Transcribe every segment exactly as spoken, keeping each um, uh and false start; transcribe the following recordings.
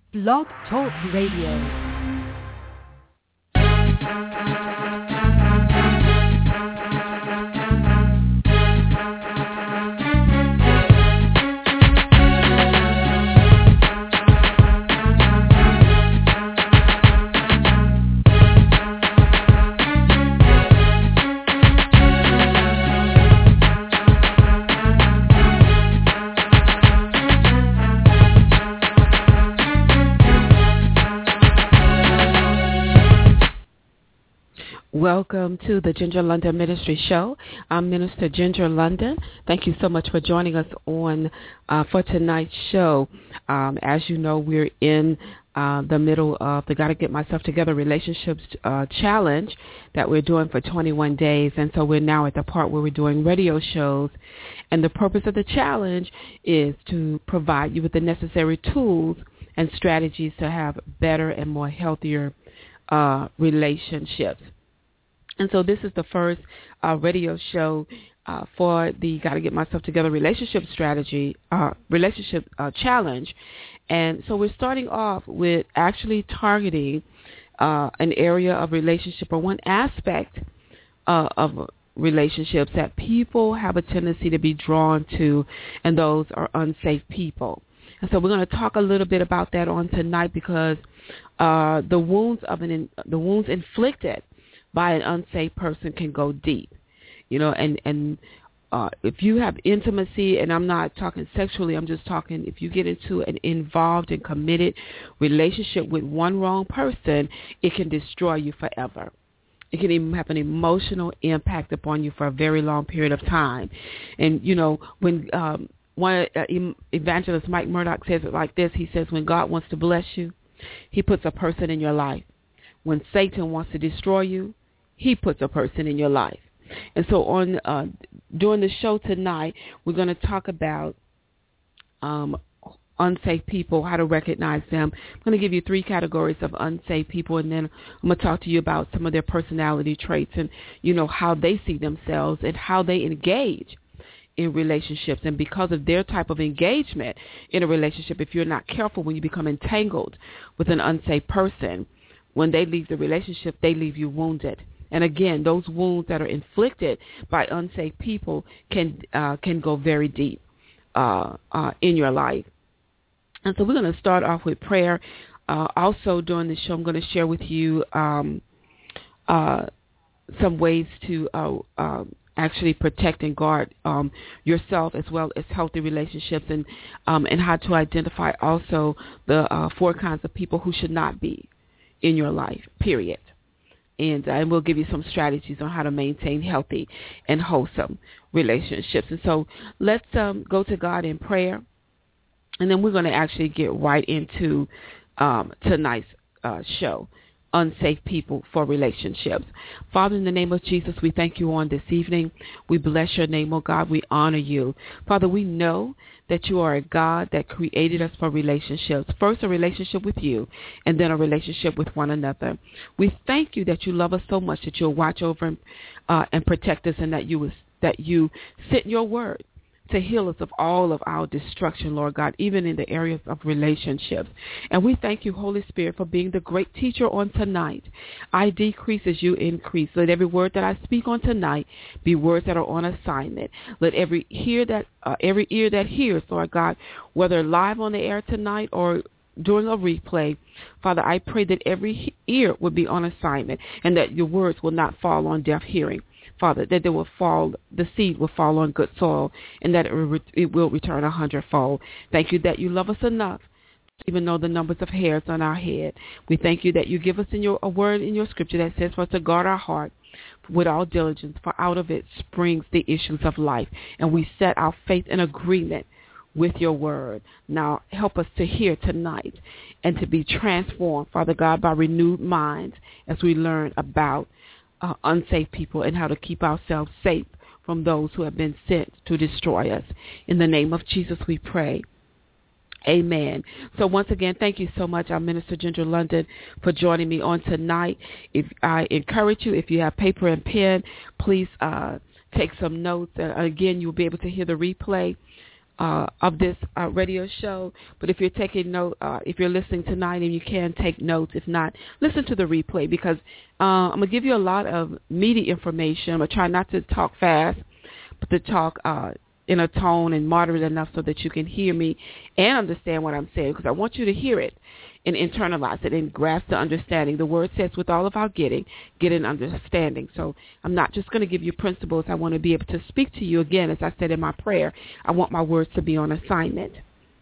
Blog Talk Radio. Welcome to the Ginger London Ministry Show. I'm Minister Ginger London. Thank you so much for joining us on uh, for tonight's show. Um, as you know, we're in uh, the middle of the Gotta Get Myself Together Relationships uh, Challenge that we're doing for twenty-one days. And so we're now at the part where we're doing radio shows. And the purpose of the challenge is to provide you with the necessary tools and strategies to have better and more healthier uh, relationships. And so this is the first uh, radio show uh, for the Gotta Get Myself Together relationship strategy, uh, relationship uh, challenge. And so we're starting off with actually targeting uh, an area of relationship or one aspect uh, of relationships that people have a tendency to be drawn to, and those are unsafe people. And so we're going to talk a little bit about that on tonight because uh, the wounds of an in, the wounds inflicted by an unsafe person can go deep, you know, and, and uh, if you have intimacy, and I'm not talking sexually, I'm just talking if you get into an involved and committed relationship with one wrong person, it can destroy you forever. It can even have an emotional impact upon you for a very long period of time. And, you know, when um, one uh, evangelist, Mike Murdock, says it like this, he says, when God wants to bless you, he puts a person in your life. When Satan wants to destroy you, he puts a person in your life. And so on uh, during the show tonight, we're going to talk about um, unsafe people, how to recognize them. I'm going to give you three categories of unsafe people, and then I'm going to talk to you about some of their personality traits and, you know, how they see themselves and how they engage in relationships. And because of their type of engagement in a relationship, if you're not careful, when you become entangled with an unsafe person, when they leave the relationship, they leave you wounded. And again, those wounds that are inflicted by unsafe people can uh, can go very deep uh, uh, in your life. And so we're going to start off with prayer. Uh, also, during the show, I'm going to share with you um, uh, some ways to uh, uh, actually protect and guard um, yourself as well as healthy relationships, and um, and how to identify also the uh, four kinds of people who should not be in your life, period. And, uh, and we'll give you some strategies on how to maintain healthy and wholesome relationships. And so let's um, go to God in prayer, and then we're going to actually get right into um, tonight's uh, show, Unsafe People for Relationships. Father, in the name of Jesus, we thank you on this evening. We bless your name, oh God. We honor you. Father, we know that you are a God that created us for relationships. First, a relationship with you, and then a relationship with one another. We thank you that you love us so much that you'll watch over uh, and protect us, and that you that you sent your word to heal us of all of our destruction, Lord God, even in the areas of relationships. And we thank you, Holy Spirit, for being the great teacher on tonight. I decrease as you increase. Let every word that I speak on tonight be words that are on assignment. Let every hear that, uh, every ear that hears, Lord God, whether live on the air tonight or during a replay, Father, I pray that every ear would be on assignment, and that your words will not fall on deaf hearing. Father, that they will fall, the seed will fall on good soil, and that it will, it will return a hundredfold. Thank you that you love us enough to even know the numbers of hairs on our head. We thank you that you give us in your a word in your scripture that says for us to guard our heart with all diligence, for out of it springs the issues of life. And we set our faith in agreement with your word. Now help us to hear tonight and to be transformed, Father God, by renewed minds as we learn about Uh, unsafe people and how to keep ourselves safe from those who have been sent to destroy us. In the name of Jesus we pray. Amen. So once again, thank you so much, I'm Minister Ginger London, for joining me on tonight. If I encourage you, if you have paper and pen, please uh, take some notes. Uh, again, you'll be able to hear the replay uh, of this uh, radio show. But if you're taking note, uh, if you're listening tonight and you can take notes, if not, listen to the replay, because uh, I'm going to give you a lot of meaty information. I'm going to try not to talk fast, but to talk uh, in a tone and moderate enough so that you can hear me and understand what I'm saying, because I want you to hear it and internalize it and grasp the understanding. The word says, with all of our getting, get an understanding. So I'm not just going to give you principles. I want to be able to speak to you again, as I said in my prayer. I want my words to be on assignment.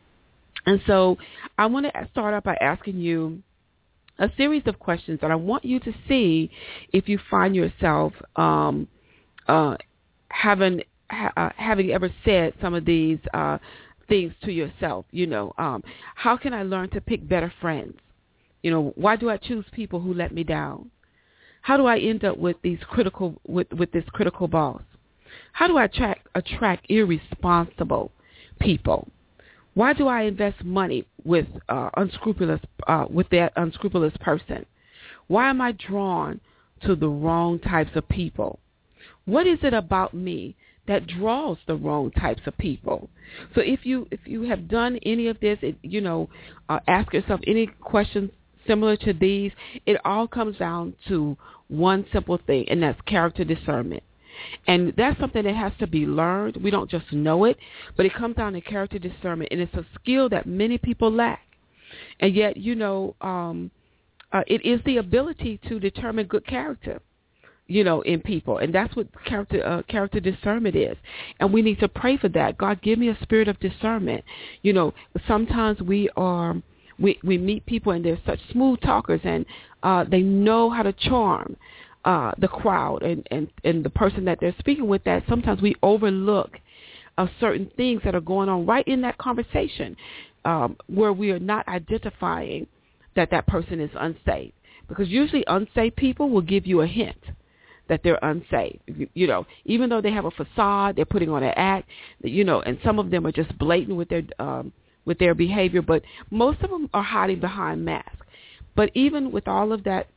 And so I want to start out by asking you a series of questions, and I want you to see if you find yourself um, uh, having ha- uh, having ever said some of these uh things to yourself. You know, um, how can I learn to pick better friends? You know, why do I choose people who let me down? How do I end up with these critical with, with this critical boss? How do I attract attract irresponsible people? Why do I invest money with uh, unscrupulous uh, with that unscrupulous person? Why am I drawn to the wrong types of people? What is it about me that draws the wrong types of people? So if you if you have done any of this, it, you know, uh, ask yourself any questions similar to these. It all comes down to one simple thing, and that's character discernment. And that's something that has to be learned. We don't just know it, but it comes down to character discernment, and it's a skill that many people lack. And yet, you know, um, uh, it is the ability to determine good character, you know, in people. And that's what character uh, character discernment is. And we need to pray for that. God, give me a spirit of discernment. You know, sometimes we are, we, we meet people and they're such smooth talkers, and uh, they know how to charm uh, the crowd and, and, and the person that they're speaking with, that sometimes we overlook uh, certain things that are going on right in that conversation um, where we are not identifying that that person is unsafe. Because usually unsafe people will give you a hint that they're unsafe. You, you know, even though they have a facade, they're putting on an act, you know, and some of them are just blatant with their um, with their behavior, but most of them are hiding behind masks. But even with all of that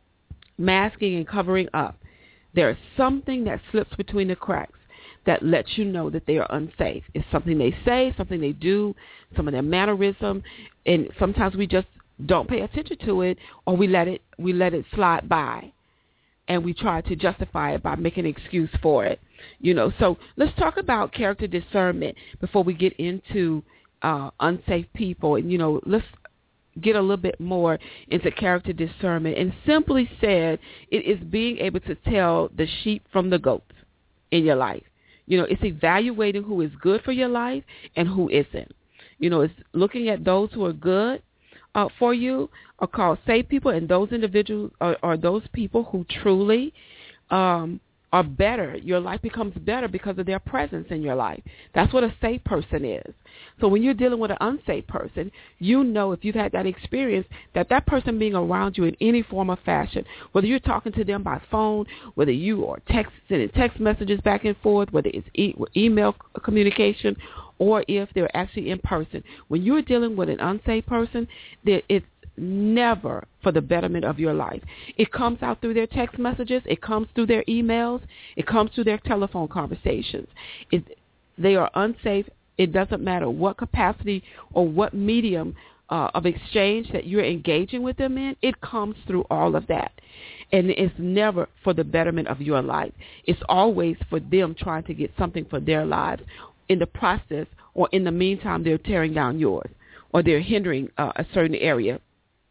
masking and covering up, there's something that slips between the cracks that lets you know that they are unsafe. It's something they say, something they do, some of their mannerism, and sometimes we just don't pay attention to it, or we let it we let it slide by, and we try to justify it by making an excuse for it. You know, so let's talk about character discernment before we get into uh, unsafe people. And, you know, let's get a little bit more into character discernment. And simply said, it is being able to tell the sheep from the goats in your life. You know, it's evaluating who is good for your life and who isn't. You know, it's looking at those who are good uh, for you are called safe people, and those individuals are, are those people who truly um, are better. Your life becomes better because of their presence in your life. That's what a safe person is. So when you're dealing with an unsafe person, you know, if you've had that experience, that that person being around you in any form or fashion, whether you're talking to them by phone, whether you are text, sending text messages back and forth, whether it's e- email communication, or if they're actually in person, when you're dealing with an unsafe person, there, it's never for the betterment of your life. It comes out through their text messages. It comes through their emails. It comes through their telephone conversations. It, they are unsafe. It doesn't matter what capacity or what medium uh, of exchange that you're engaging with them in. It comes through all of that. And it's never for the betterment of your life. It's always for them trying to get something for their lives. In the process, or in the meantime, they're tearing down yours, or they're hindering uh, a certain area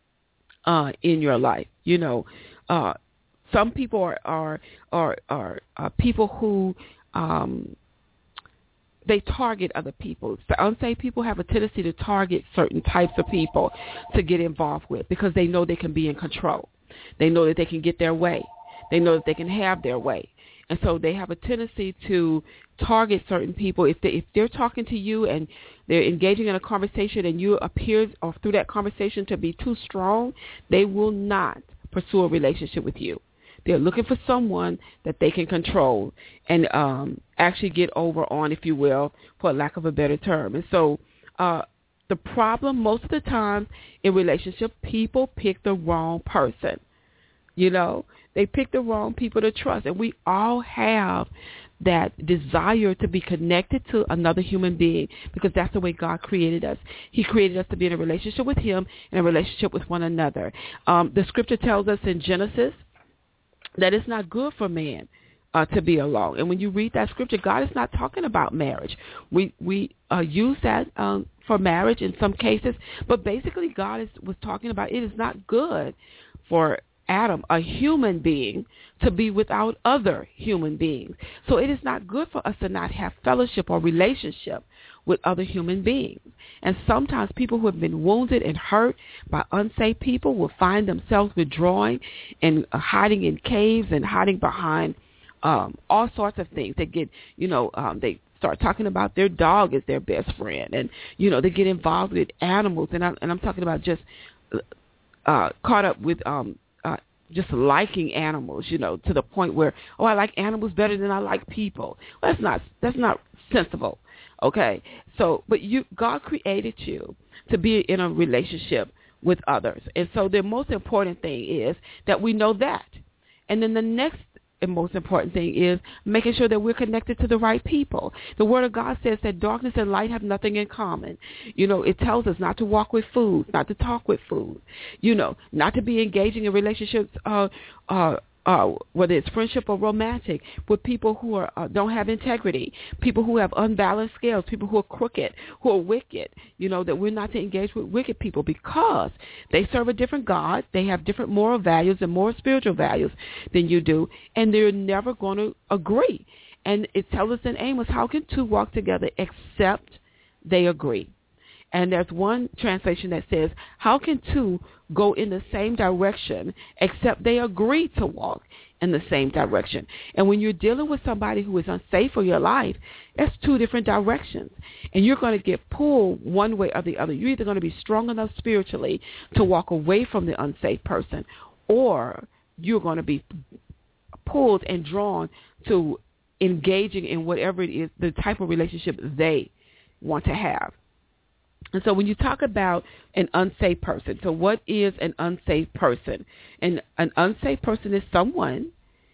Uh, in your life. You know, uh, some people are are are, are uh, people who um, they target other people. So unsafe people have a tendency to target certain types of people to get involved with, because they know they can be in control. They know that they can get their way. They know that they can have their way. And so they have a tendency to target certain people. If they if they're talking to you and they're engaging in a conversation and you appear or through that conversation to be too strong, they will not pursue a relationship with you. They're looking for someone that they can control and um, actually get over on, if you will, for lack of a better term. And so uh, the problem most of the time in relationship, people pick the wrong person. You know, they pick the wrong people to trust. And we all have that desire to be connected to another human being, because that's the way God created us. He created us to be in a relationship with him and a relationship with one another. Um, the scripture tells us in Genesis that it's not good for man uh, to be alone. And when you read that scripture, God is not talking about marriage. We we uh, use that um, for marriage in some cases, but basically God is, was talking about it is not good for Adam, a human being, to be without other human beings. So it is not good for us to not have fellowship or relationship with other human beings. And sometimes people who have been wounded and hurt by unsaved people will find themselves withdrawing and uh, hiding in caves and hiding behind um, all sorts of things. They get, you know, um, they start talking about their dog as their best friend, and you know they get involved with animals. And I'm, and I'm talking about just uh, caught up with um, uh, just liking animals, you know, to the point where, oh, I like animals better than I like people. Well, that's not that's not sensible. Okay, so but you, God created you to be in a relationship with others, and so the most important thing is that we know that, and then the next and most important thing is making sure that we're connected to the right people. The Word of God says that darkness and light have nothing in common. You know, it tells us not to walk with fools, not to talk with fools, you know, not to be engaging in relationships, uh, uh, uh, whether it's friendship or romantic, with people who are uh, don't have integrity, people who have unbalanced scales, people who are crooked, who are wicked, you know, that we're not to engage with wicked people because they serve a different God, they have different moral values and more spiritual values than you do, and they're never going to agree. And it tells us in Amos, how can two walk together except they agree? And there's one translation that says, how can two go in the same direction except they agree to walk in the same direction? And when you're dealing with somebody who is unsafe for your life, that's two different directions. And you're going to get pulled one way or the other. You're either going to be strong enough spiritually to walk away from the unsafe person, or you're going to be pulled and drawn to engaging in whatever it is, the type of relationship they want to have. And so when you talk about an unsafe person, so what is an unsafe person? And an unsafe person is someone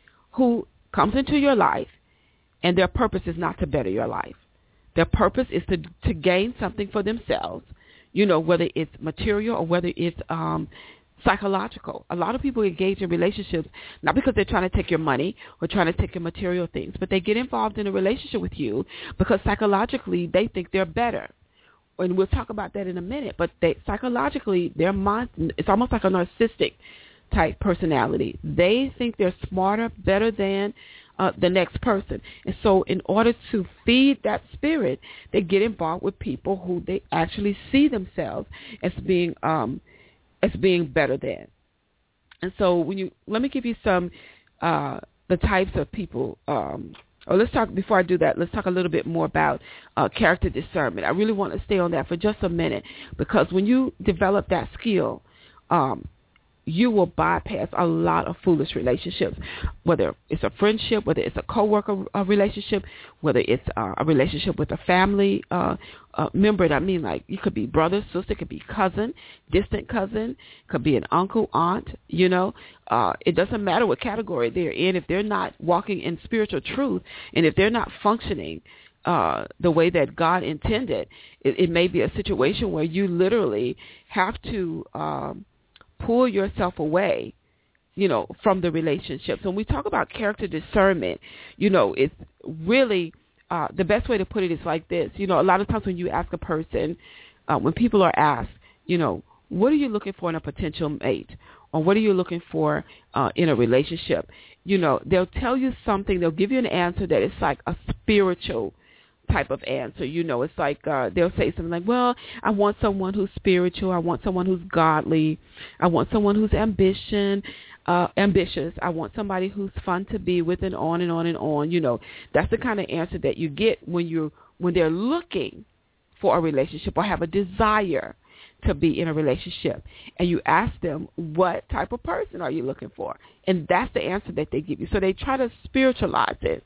who comes into your life and their purpose is not to better your life. Their purpose is to, to gain something for themselves, you know, whether it's material or whether it's um, psychological. A lot of people engage in relationships not because they're trying to take your money or trying to take your material things, but they get involved in a relationship with you because psychologically they think they're better. And we'll talk about that in a minute, but they, psychologically, their mind, it's almost like a narcissistic type personality. They think they're smarter, better than uh, the next person. And so in order to feed that spirit, they get involved with people who they actually see themselves as being um, as being better than. And so when you, let me give you some, uh, the types of people. Um, Oh, let's talk, before I do that, let's talk a little bit more about uh, character discernment. I really want to stay on that for just a minute, because when you develop that skill, um, you will bypass a lot of foolish relationships, whether it's a friendship, whether it's a coworker uh, relationship, whether it's uh, a relationship with a family uh, uh, member. I mean, like, you could be brother, sister, it could be cousin, distant cousin, could be an uncle, aunt, you know. Uh, it doesn't matter what category they're in. If they're not walking in spiritual truth and if they're not functioning uh, the way that God intended, it, it may be a situation where you literally have to um, pull yourself away, you know, from the relationship. So when we talk about character discernment, you know, it's really uh, the best way to put it is like this. You know, a lot of times when you ask a person, uh, when people are asked, you know, what are you looking for in a potential mate? Or what are you looking for uh, in a relationship? You know, they'll tell you something. They'll give you an answer that is like a spiritual type of answer. You know, it's like uh, they'll say something like, well, I want someone who's spiritual. I want someone who's godly. I want someone who's ambition, uh, ambitious. I want somebody who's fun to be with, and on and on and on. You know, that's the kind of answer that you get when you're when they're looking for a relationship or have a desire to be in a relationship, and you ask them, what type of person are you looking for? And that's the answer that they give you. So they try to spiritualize it.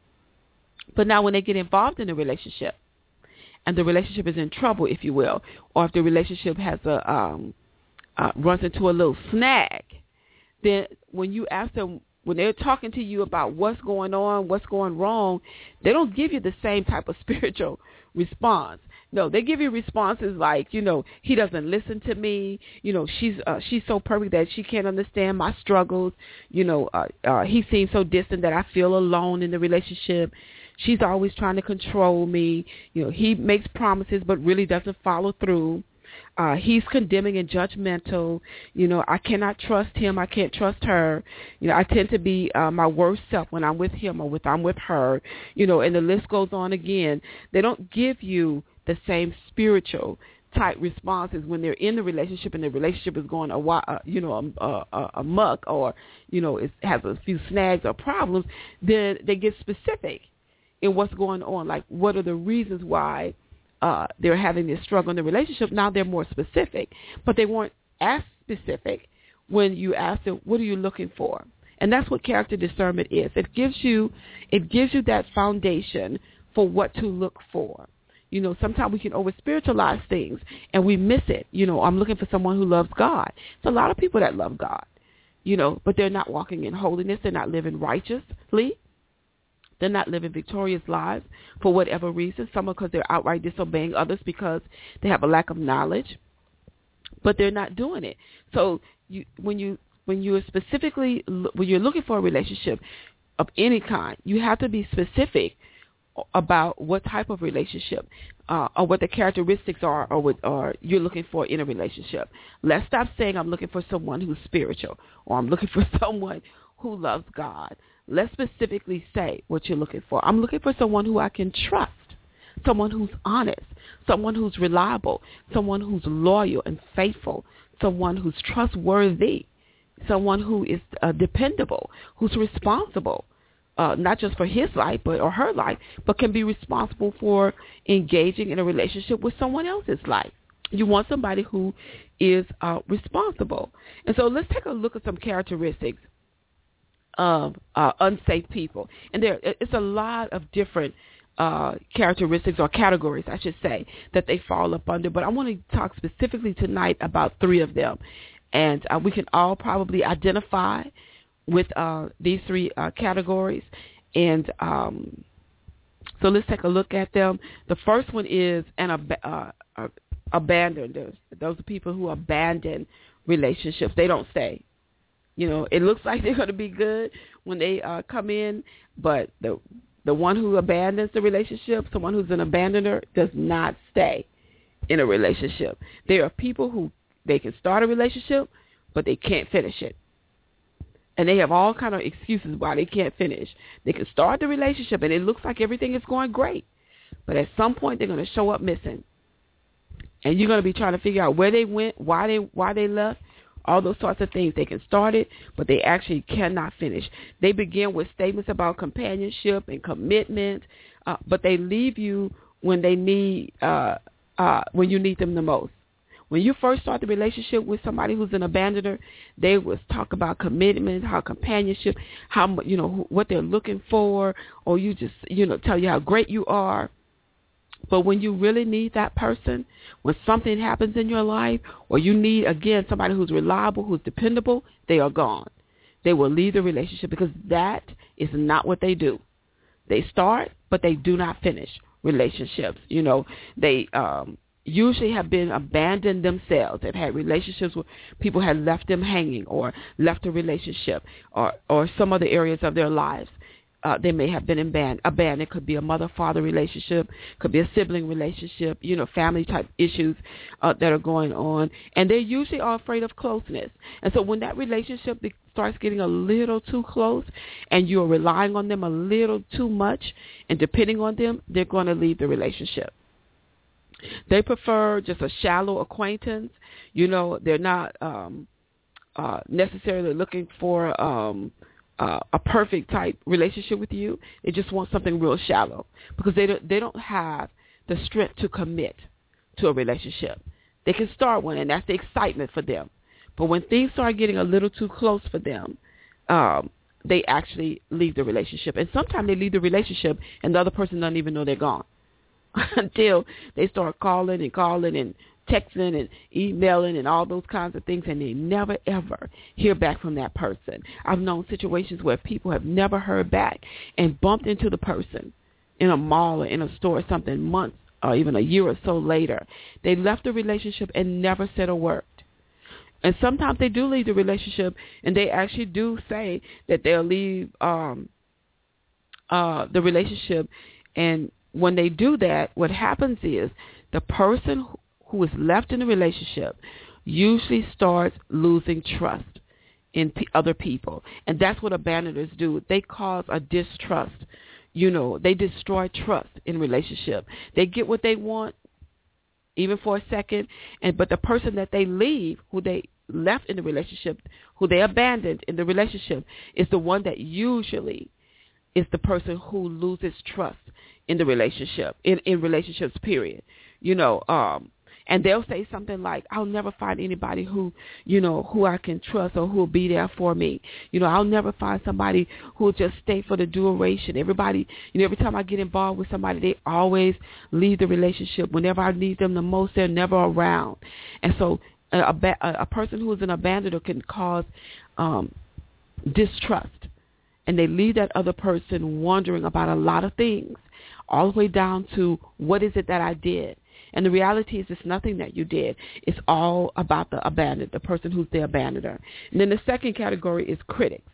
But now when they get involved in a relationship and the relationship is in trouble, if you will, or if the relationship has a um, uh, runs into a little snag, then when you ask them, when they're talking to you about what's going on, what's going wrong, they don't give you the same type of spiritual response. No, they give you responses like, you know, he doesn't listen to me. You know, she's uh, she's so perfect that she can't understand my struggles. You know, uh, uh, he seems so distant that I feel alone in the relationship. She's always trying to control me. You know, he makes promises but really doesn't follow through. Uh, he's condemning and judgmental. You know, I cannot trust him. I can't trust her. You know, I tend to be uh, my worst self when I'm with him or when I'm with her. You know, and the list goes on again. They don't give you the same spiritual type responses when they're in the relationship and the relationship is going a uh, you know a, a, a muck or you know it has a few snags or problems. Then they get specific in what's going on, like what are the reasons why uh, they're having this struggle in the relationship. Now they're more specific, but they weren't as specific when you ask them, what are you looking for? And that's what character discernment is. It gives you it gives you that foundation for what to look for. You know, sometimes we can over-spiritualize things and we miss it. You know, I'm looking for someone who loves God. There's a lot of people that love God, you know, but they're not walking in holiness. They're not living righteously. They're not living victorious lives for whatever reason. Some are because they're outright disobeying, others because they have a lack of knowledge, but they're not doing it. So you, when you when you're specifically when you're looking for a relationship of any kind, you have to be specific about what type of relationship uh, or what the characteristics are or what or you're looking for in a relationship. Let's stop saying I'm looking for someone who's spiritual or I'm looking for someone who loves God. Let's specifically say what you're looking for. I'm looking for someone who I can trust, someone who's honest, someone who's reliable, someone who's loyal and faithful, someone who's trustworthy, someone who is uh, dependable, who's responsible. Uh, not just for his life but or her life, but can be responsible for engaging in a relationship with someone else's life. You want somebody who is uh, responsible. And so let's take a look at some characteristics of uh, unsafe people. And there, it's a lot of different uh, characteristics or categories, I should say, that they fall up under. But I want to talk specifically tonight about three of them. And uh, we can all probably identify with uh, these three uh, categories. And um, so let's take a look at them. The first one is an ab- uh, uh, abandoners. Those are people who abandon relationships. They don't stay. You know, it looks like they're going to be good when they uh, come in, but the the one who abandons the relationship, someone who's an abandoner, does not stay in a relationship. There are people who they can start a relationship, but they can't finish it. And they have all kind of excuses why they can't finish. They can start the relationship, and it looks like everything is going great. But at some point, they're going to show up missing. And you're going to be trying to figure out where they went, why they why they left, all those sorts of things. They can start it, but they actually cannot finish. They begin with statements about companionship and commitment, uh, but they leave you when they need uh, uh, when you need them the most. When you first start the relationship with somebody who's an abandoner, they will talk about commitment, how companionship, how you know what they're looking for, or you just you know tell you how great you are. But when you really need that person, when something happens in your life, or you need again somebody who's reliable, who's dependable, they are gone. They will leave the relationship because that is not what they do. They start, but they do not finish relationships. You know, they um, usually have been abandoned themselves. They've had relationships where people had left them hanging or left a relationship or, or some other areas of their lives. Uh, they may have been abandoned. abandoned. It could be a mother-father relationship, could be a sibling relationship, you know, family-type issues uh, that are going on. And they usually are afraid of closeness. And so when that relationship be- starts getting a little too close and you're relying on them a little too much and depending on them, they're going to leave the relationship. They prefer just a shallow acquaintance. You know, they're not um, uh, necessarily looking for um, uh, a perfect type relationship with you. They just want something real shallow because they don't, they don't have the strength to commit to a relationship. They can start one, and that's the excitement for them. But when things start getting a little too close for them, um, they actually leave the relationship. And sometimes they leave the relationship, and the other person doesn't even know they're gone until they start calling and calling and texting and emailing and all those kinds of things, and they never, ever hear back from that person. I've known situations where people have never heard back and bumped into the person in a mall or in a store or something months or even a year or so later. They left the relationship and never said a word. And sometimes they do leave the relationship, and they actually do say that they'll leave um, uh, the relationship. And when they do that, what happens is the person who is left in the relationship usually starts losing trust in p- other people. And that's what abandoners do. They cause a distrust. You know, they destroy trust in relationship. They get what they want, even for a second, and but the person that they leave, who they left in the relationship, who they abandoned in the relationship, is the one that usually is the person who loses trust in the relationship, in, in relationships, period. You know, um, and they'll say something like, I'll never find anybody who, you know, who I can trust or who will be there for me. You know, I'll never find somebody who will just stay for the duration. Everybody, you know, every time I get involved with somebody, they always leave the relationship. Whenever I need them the most, they're never around. And so a, a, a person who is an abandoner can cause um, distrust. And they leave that other person wondering about a lot of things, all the way down to what is it that I did. And the reality is it's nothing that you did. It's all about the abandoned, the person who's the abandoner. And then the second category is critics.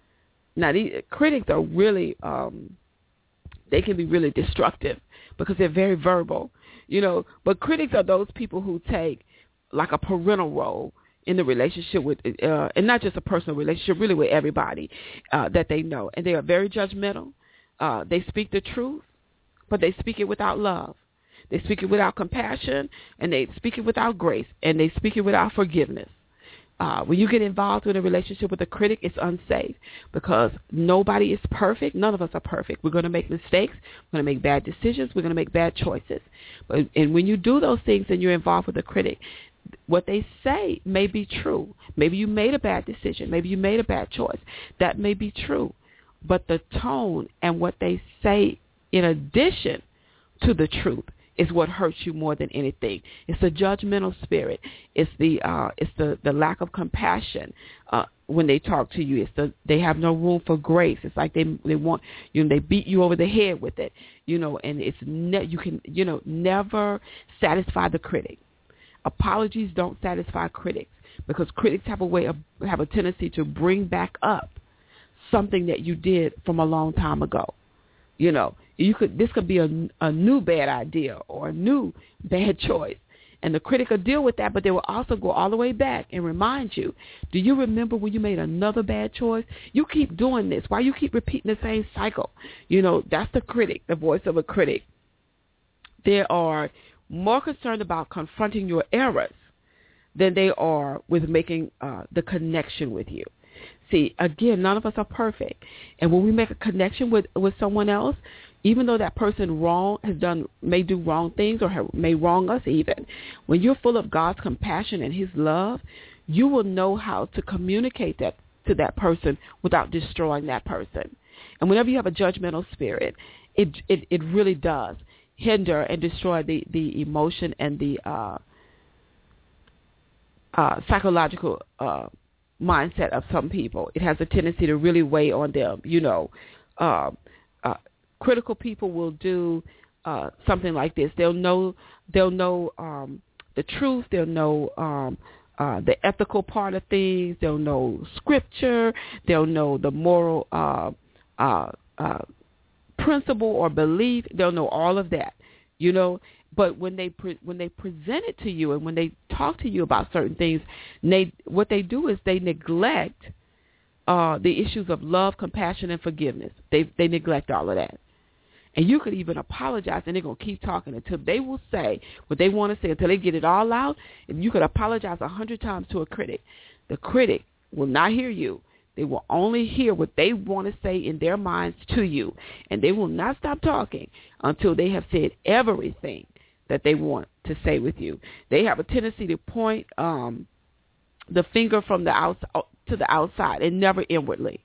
Now, these critics are really, um, they can be really destructive because they're very verbal, you know. But critics are those people who take like a parental role in the relationship with, uh, and not just a personal relationship, really with everybody uh, that they know. And they are very judgmental. Uh, they speak the truth, but they speak it without love. They speak it without compassion, and they speak it without grace, and they speak it without forgiveness. Uh, when you get involved in a relationship with a critic, it's unsafe because nobody is perfect. None of us are perfect. We're going to make mistakes. We're going to make bad decisions. We're going to make bad choices. But and when you do those things and you're involved with a critic, what they say may be true. Maybe you made a bad decision. Maybe you made a bad choice. That may be true. But the tone and what they say in addition to the truth is what hurts you more than anything. It's the judgmental spirit. It's the uh, it's the, the lack of compassion uh, when they talk to you. It's the they have no room for grace. It's like they they want you know they beat you over the head with it, you know. And it's ne- you can you know never satisfy the critic. Apologies don't satisfy critics because critics have a way of have a tendency to bring back up something that you did from a long time ago. You know, you could this could be a, a new bad idea or a new bad choice. And the critic will deal with that, but they will also go all the way back and remind you, do you remember when you made another bad choice? You keep doing this. Why you keep repeating the same cycle? You know, that's the critic, the voice of a critic. They are more concerned about confronting your errors than they are with making uh, the connection with you. See, again, none of us are perfect. And when we make a connection with, with someone else, even though that person wrong has done may do wrong things or have, may wrong us even, when you're full of God's compassion and his love, you will know how to communicate that to that person without destroying that person. And whenever you have a judgmental spirit, it it, it really does hinder and destroy the, the emotion and the uh, uh, psychological uh mindset of some people. It has a tendency to really weigh on them. You know, uh, uh, critical people will do uh, something like this. They'll know, they'll know um, the truth. They'll know um, uh, the ethical part of things. They'll know scripture. They'll know the moral uh, uh, uh, principle or belief. They'll know all of that. You know. But when they pre- when they present it to you and when they talk to you about certain things, they what they do is they neglect uh, the issues of love, compassion, and forgiveness. They they neglect all of that. And you could even apologize, and they're going to keep talking until they will say what they want to say, until they get it all out. If you could apologize a hundred times to a critic, the critic will not hear you. They will only hear what they want to say in their minds to you, and they will not stop talking until they have said everything that they want to say with you. They have a tendency to point um, the finger from the outside to the outside and never inwardly.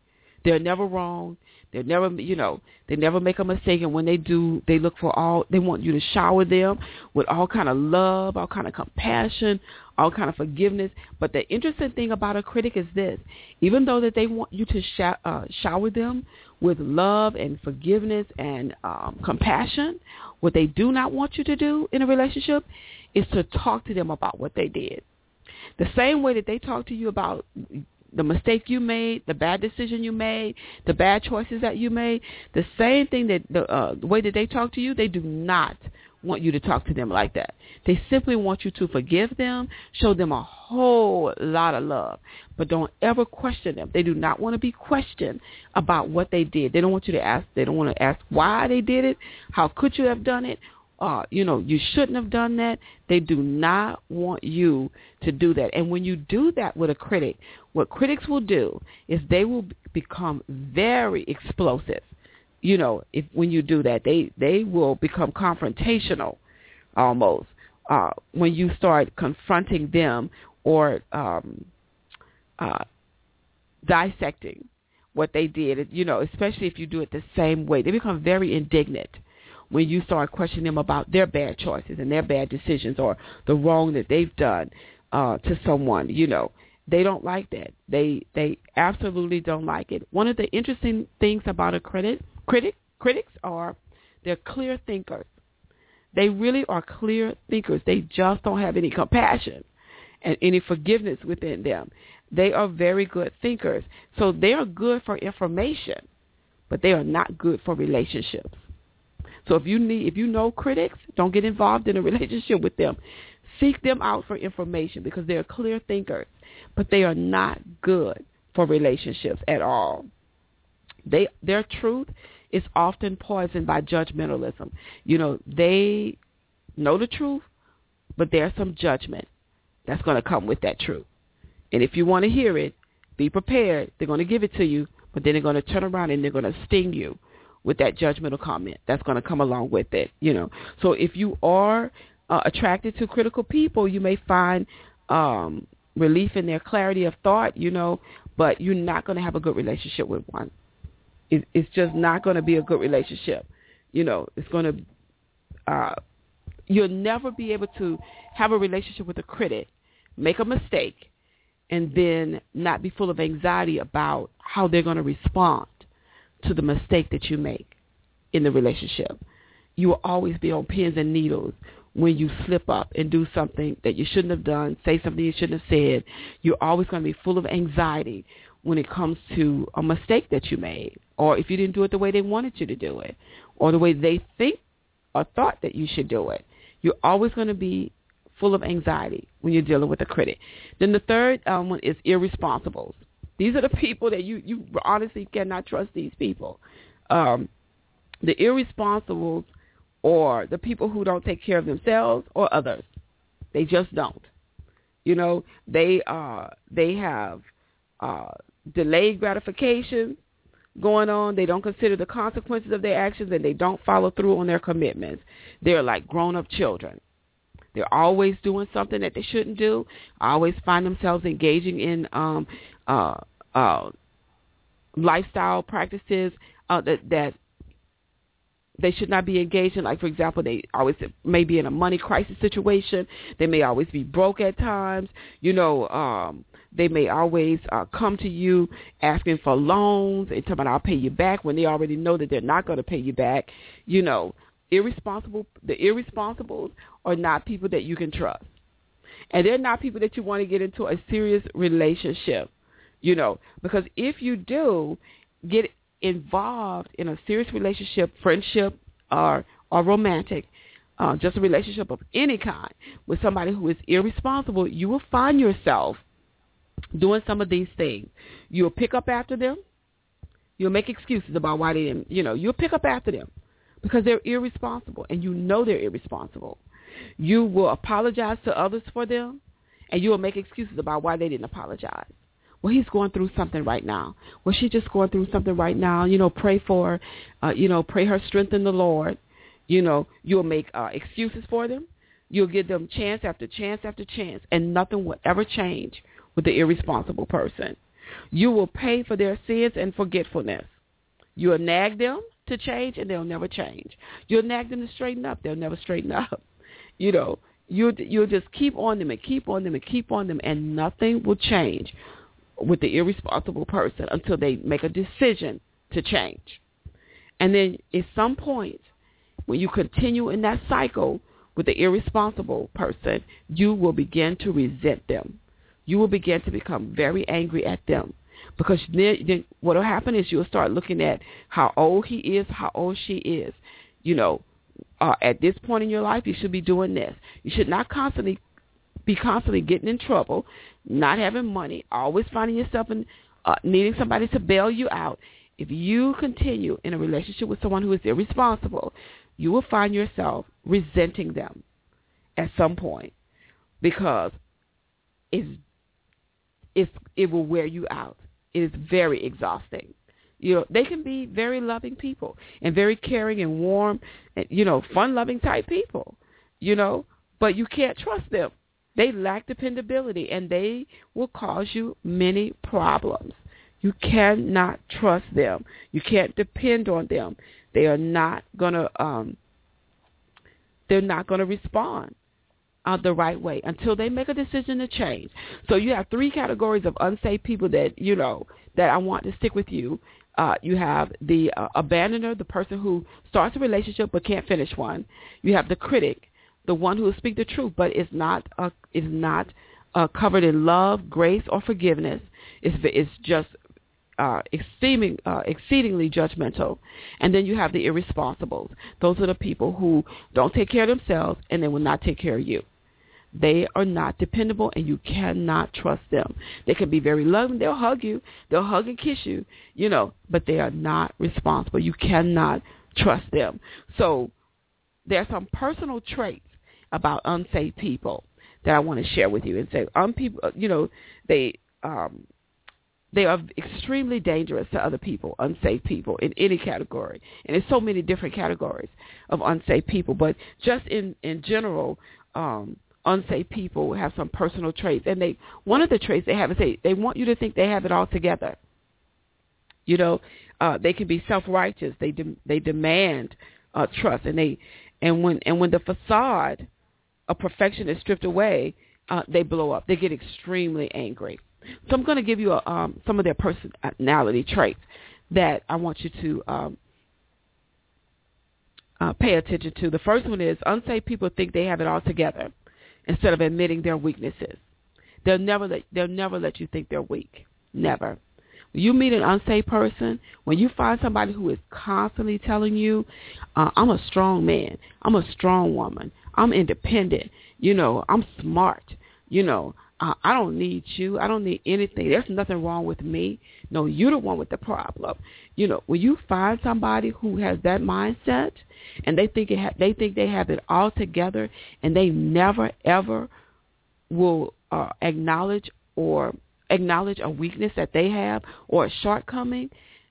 They're never wrong. They never, you know, they never make a mistake. And when they do, they look for all, they want you to shower them with all kind of love, all kind of compassion, all kind of forgiveness. But the interesting thing about a critic is this: even though that they want you to sh- uh, shower them with love and forgiveness and um, compassion, what they do not want you to do in a relationship is to talk to them about what they did. The same way that they talk to you about the mistake you made, the bad decision you made, the bad choices that you made, the same thing that the, uh, the way that they talk to you, they do not want you to talk to them like that. They simply want you to forgive them, show them a whole lot of love, but don't ever question them. They do not want to be questioned about what they did. They don't want you to ask. They don't want to ask why they did it. How could you have done it? Uh, you know, you shouldn't have done that. They do not want you to do that. And when you do that with a critic, what critics will do is they will become very explosive. You know, if when you do that, they, they will become confrontational almost uh, when you start confronting them or um, uh, dissecting what they did, you know, especially if you do it the same way. They become very indignant when you start questioning them about their bad choices and their bad decisions or the wrong that they've done uh, to someone. You know, they don't like that. They they absolutely don't like it. One of the interesting things about a critic, critic critics are they're clear thinkers. They really are clear thinkers. They just don't have any compassion and any forgiveness within them. They are very good thinkers. So they are good for information, but they are not good for relationships. So if you need, if you know critics, don't get involved in a relationship with them. Seek them out for information because they are clear thinkers, but they are not good for relationships at all. They, their truth is often poisoned by judgmentalism. You know, they know the truth, but there's some judgment that's going to come with that truth. And if you want to hear it, be prepared. They're going to give it to you, but then they're going to turn around and they're going to sting you with that judgmental comment that's going to come along with it, you know. So if you are uh, attracted to critical people, you may find um, relief in their clarity of thought, you know, but you're not going to have a good relationship with one. It, it's just not going to be a good relationship. You know, it's going to, uh, you'll never be able to have a relationship with a critic, make a mistake, and then not be full of anxiety about how they're going to respond to the mistake that you make in the relationship. You will always be on pins and needles when you slip up and do something that you shouldn't have done, say something you shouldn't have said. You're always going to be full of anxiety when it comes to a mistake that you made, or if you didn't do it the way they wanted you to do it, or the way they think or thought that you should do it. You're always going to be full of anxiety when you're dealing with a critic. Then the third um, one is irresponsibles. These are the people that you, you honestly cannot trust these people. Um, the irresponsibles or the people who don't take care of themselves or others. They just don't. You know, they uh, they have uh, delayed gratification going on. They don't consider the consequences of their actions, and they don't follow through on their commitments. They're like grown-up children. They're always doing something that they shouldn't do, always find themselves engaging in um, uh, uh, lifestyle practices uh, that, that they should not be engaged in. Like, for example, they always may be in a money crisis situation. They may always be broke at times. You know, um, they may always uh, come to you asking for loans and talking about, I'll pay you back, when they already know that they're not going to pay you back. You know, irresponsible. The irresponsibles are not people that you can trust. And they're not people that you want to get into a serious relationship, you know, because if you do get involved in a serious relationship, friendship, or, or romantic, uh, just a relationship of any kind with somebody who is irresponsible, you will find yourself doing some of these things. You'll pick up after them. You'll make excuses about why they didn't, you know, you'll pick up after them because they're irresponsible, and you know they're irresponsible. You will apologize to others for them, and you will make excuses about why they didn't apologize. Well, he's going through something right now. Well, she's just going through something right now. You know, pray for her. Uh, you know, pray her strength in the Lord. You know, you'll make uh, excuses for them. You'll give them chance after chance after chance, and nothing will ever change with the irresponsible person. You will pay for their sins and forgetfulness. You'll nag them to change, and they'll never change. You'll nag them to straighten up. They'll never straighten up. You know, you'll, you'll just keep on them and keep on them and keep on them, and nothing will change with the irresponsible person until they make a decision to change. And then at some point, when you continue in that cycle with the irresponsible person, you will begin to resent them. You will begin to become very angry at them. Because then, then what will happen is you'll start looking at how old he is, how old she is. You know, uh, at this point in your life, you should be doing this. You should not constantly be constantly getting in trouble, not having money, always finding yourself in, uh, needing somebody to bail you out. If you continue in a relationship with someone who is irresponsible, you will find yourself resenting them at some point, because it's, it's, it will wear you out. It is very exhausting. You know, they can be very loving people and very caring and warm, and, you know, fun-loving type people, you know, but you can't trust them. They lack dependability, and they will cause you many problems. You cannot trust them. You can't depend on them. They are not gonna. Um, they're not gonna respond uh, the right way until they make a decision to change. So you have three categories of unsafe people that you know that I want to stick with you. Uh, you have the uh, abandoner, the person who starts a relationship but can't finish one. You have the critic, the one who will speak the truth but is not uh, is not uh, covered in love, grace, or forgiveness. It's it's just uh, exceeding, uh, exceedingly judgmental. And then you have the irresponsibles. Those are the people who don't take care of themselves, and they will not take care of you. They are not dependable, and you cannot trust them. They can be very loving. They'll hug you. They'll hug and kiss you, you know, but they are not responsible. You cannot trust them. So there are some personal traits about unsafe people that I want to share with you and say, um, people, you know, they um, they are extremely dangerous to other people, unsafe people in any category. And there's so many different categories of unsafe people, but just in, in general, um, unsafe people have some personal traits. And they one of the traits they have is they, they want you to think they have it all together. You know, uh, they can be self-righteous. They de- they demand uh, trust, and they and when and when the facade of perfection is stripped away, uh, they blow up. They get extremely angry. So I'm going to give you a, um, some of their personality traits that I want you to um, uh, pay attention to. The first one is unsafe people think they have it all together instead of admitting their weaknesses. They'll never let, they'll never let you think they're weak. Never. When you meet an unsafe person, when you find somebody who is constantly telling you, uh, I'm a strong man, I'm a strong woman, I'm independent, you know, I'm smart, you know, uh, I don't need you, I don't need anything, there's nothing wrong with me. No, you're the one with the problem. You know, when you find somebody who has that mindset and they think it ha- they think they have it all together, and they never ever will uh, acknowledge or acknowledge a weakness that they have or a shortcoming,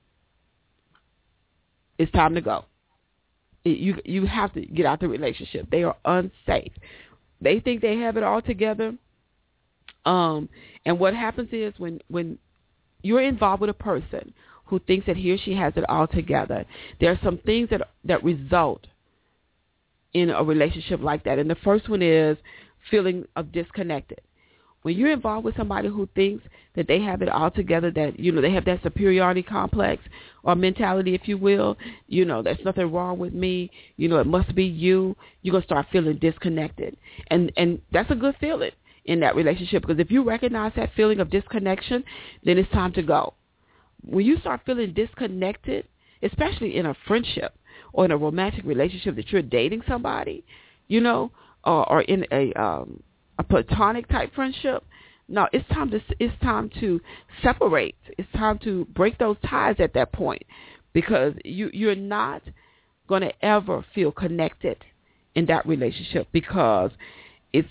it's time to go. It, you you have to get out the relationship. They are unsafe. They think they have it all together. Um, and what happens is when, when you're involved with a person who thinks that he or she has it all together, there are some things that that result in a relationship like that. And the first one is feeling of disconnected. When you're involved with somebody who thinks that they have it all together, that, you know, they have that superiority complex or mentality, if you will, you know, there's nothing wrong with me, you know, it must be you, you're going to start feeling disconnected. And and that's a good feeling in that relationship, because if you recognize that feeling of disconnection, then it's time to go. When you start feeling disconnected, especially in a friendship or in a romantic relationship that you're dating somebody, you know, or, or in a um, a platonic type friendship, no, it's time to it's time to separate. It's time to break those ties at that point, because you you're not going to ever feel connected in that relationship, because it's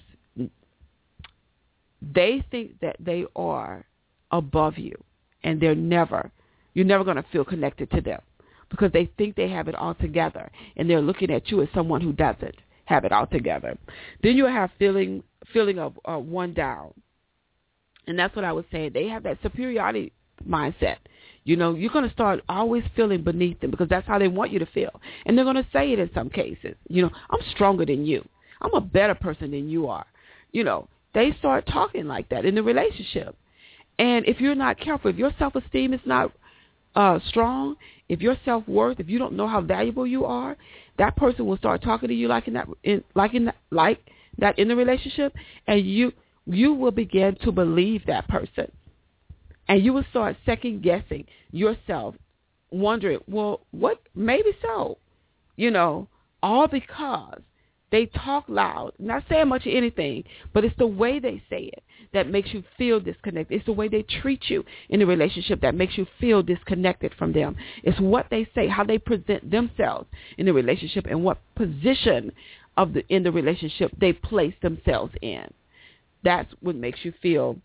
they think that they are above you, and they're never you're never going to feel connected to them, because they think they have it all together, and they're looking at you as someone who doesn't have it all together. Then you'll have feeling feeling of uh, one down. And that's what I was saying. They have that superiority mindset. You know, you're going to start always feeling beneath them because that's how they want you to feel. And they're going to say it in some cases. You know, I'm stronger than you. I'm a better person than you are. You know, they start talking like that in the relationship. And if you're not careful, if your self-esteem is not uh, strong, if your self-worth, if you don't know how valuable you are, that person will start talking to you like in that, in, like in that, like that in the relationship, and you you will begin to believe that person, and you will start second guessing yourself, wondering, well, what? Maybe so, you know, all because they talk loud, not saying much of anything, but it's the way they say it that makes you feel disconnected. It's the way they treat you in the relationship that makes you feel disconnected from them. It's what they say, how they present themselves in the relationship, and what position of the in the relationship they place themselves in. That's what makes you feel,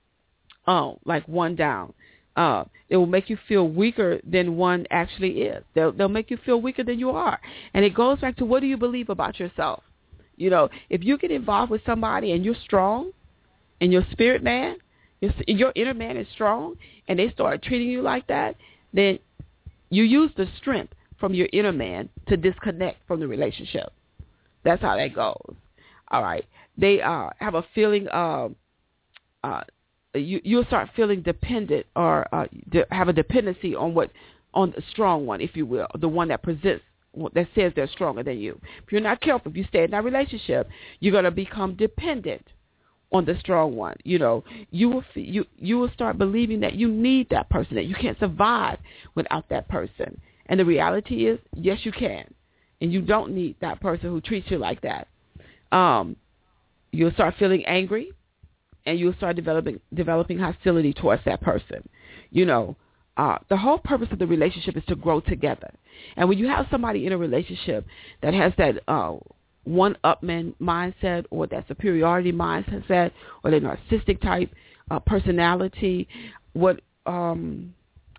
oh, like one down. Uh, it will make you feel weaker than one actually is. They'll, they'll make you feel weaker than you are. And it goes back to, what do you believe about yourself? You know, if you get involved with somebody and you're strong and your spirit man, your, your inner man is strong, and they start treating you like that, then you use the strength from your inner man to disconnect from the relationship. That's how that goes. All right. They uh, have a feeling of, uh, you, you'll start feeling dependent, or uh, de- have a dependency on what, on the strong one, if you will, the one that presents, that says they're stronger than you. If you're not careful, if you stay in that relationship, you're going to become dependent on the strong one. You know, you will you you will start believing that you need that person, that you can't survive without that person. And the reality is, yes, you can, and you don't need that person who treats you like that. Um, you'll start feeling angry, and you'll start developing developing hostility towards that person. You know, uh, the whole purpose of the relationship is to grow together. And when you have somebody in a relationship that has that uh, one-upman mindset, or that superiority mindset, or the narcissistic type uh, personality, what um,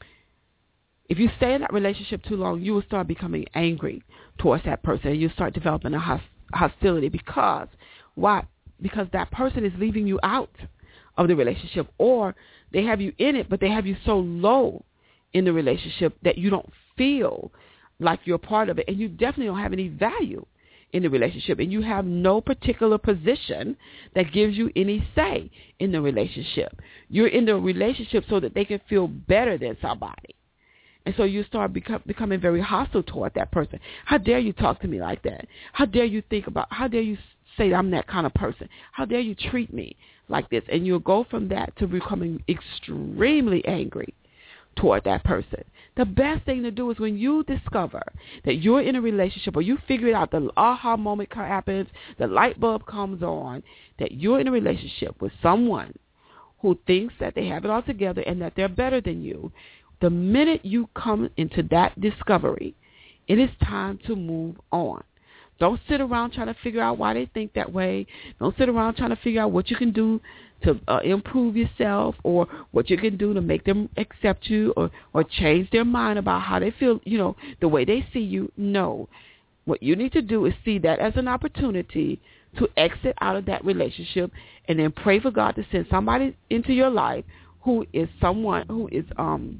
if you stay in that relationship too long, you will start becoming angry towards that person, and you start developing a host- hostility because why? Because that person is leaving you out of the relationship, or they have you in it, but they have you so low in the relationship that you don't feel like you're part of it, and you definitely don't have any value in the relationship, and you have no particular position that gives you any say in the relationship. You're in the relationship so that they can feel better than somebody. And so you start become, becoming very hostile toward that person. How dare you talk to me like that? How dare you think about, how dare you say I'm that kind of person? How dare you treat me like this? And you'll go from that to becoming extremely angry toward that person. The best thing to do is when you discover that you're in a relationship, or you figure it out, the aha moment happens, the light bulb comes on, that you're in a relationship with someone who thinks that they have it all together and that they're better than you. The minute you come into that discovery, it is time to move on. Don't sit around trying to figure out why they think that way. Don't sit around trying to figure out what you can do to uh, improve yourself, or what you can do to make them accept you, or, or change their mind about how they feel, you know, the way they see you. No. What you need to do is see that as an opportunity to exit out of that relationship, and then pray for God to send somebody into your life who is someone who is um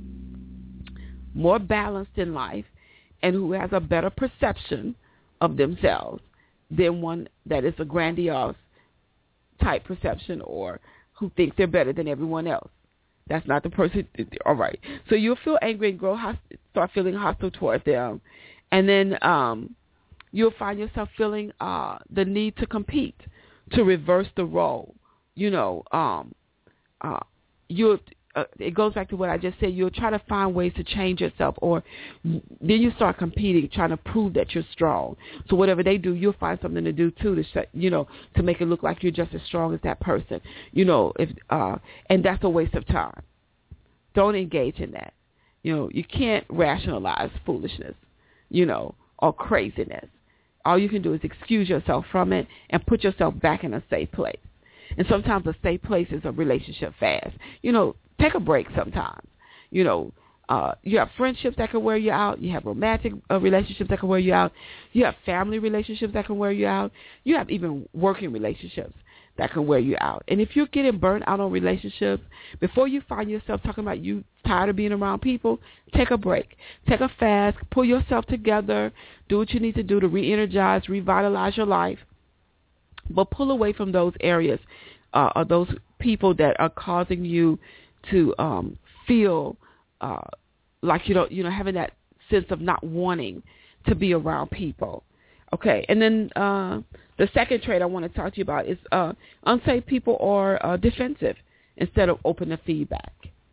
more balanced in life, and who has a better perception of themselves than one that is a grandiose type perception, or who thinks they're better than everyone else. That's not the person. All right. So you'll feel angry and grow host- start feeling hostile towards them. And then um, you'll find yourself feeling uh, the need to compete, to reverse the role. You know, um, uh, you'll Uh, it goes back to what I just said. You'll try to find ways to change yourself, or then you start competing, trying to prove that you're strong. So whatever they do, you'll find something to do too, to sh- you know, to make it look like you're just as strong as that person. You know, if uh, and that's a waste of time. Don't engage in that. You know, you can't rationalize foolishness, you know, or craziness. All you can do is excuse yourself from it and put yourself back in a safe place. And sometimes a safe place is a relationship fast. You know, take a break sometimes. You know, uh, you have friendships that can wear you out. You have romantic uh, relationships that can wear you out. You have family relationships that can wear you out. You have even working relationships that can wear you out. And if you're getting burnt out on relationships, before you find yourself talking about you tired of being around people, take a break. Take a fast. Pull yourself together. Do what you need to do to re-energize, revitalize your life. But pull away from those areas uh, or those people that are causing you to um, feel uh, like you know, you know, having that sense of not wanting to be around people. Okay, and then uh, the second trait I want to talk to you about is uh, unsafe people are uh, defensive instead of open to feedback.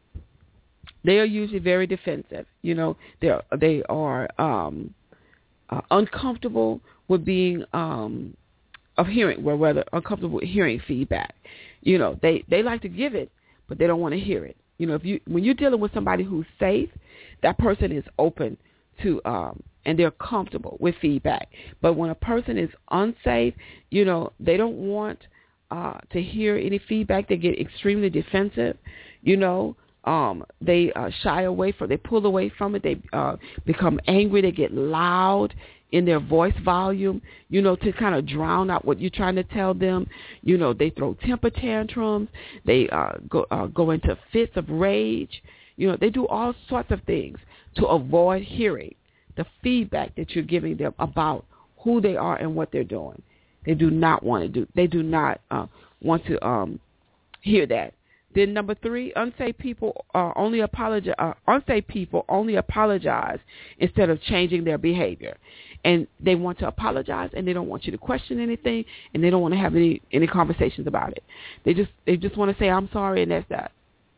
They are usually very defensive. You know, they are, they are um, uh, uncomfortable with being um, of hearing, well, rather uncomfortable with hearing feedback. You know, they, they like to give it, but they don't want to hear it. You know, if you when you're dealing with somebody who's safe, that person is open to um, and they're comfortable with feedback. But when a person is unsafe, you know, they don't want uh, to hear any feedback. They get extremely defensive. You know, um, they uh, shy away from, they pull away from it. They uh, become angry. They get loud in their voice volume, you know, to kind of drown out what you're trying to tell them. You know, they throw temper tantrums. They uh, go uh, go into fits of rage. You know, they do all sorts of things to avoid hearing the feedback that you're giving them about who they are and what they're doing. They do not want to do. They do not uh, want to um, hear that. Then number three, unsafe people uh, only apologize. Uh, unsafe people only apologize instead of changing their behavior, and they want to apologize, and they don't want you to question anything, and they don't want to have any any conversations about it. They just they just want to say I'm sorry, and that's that.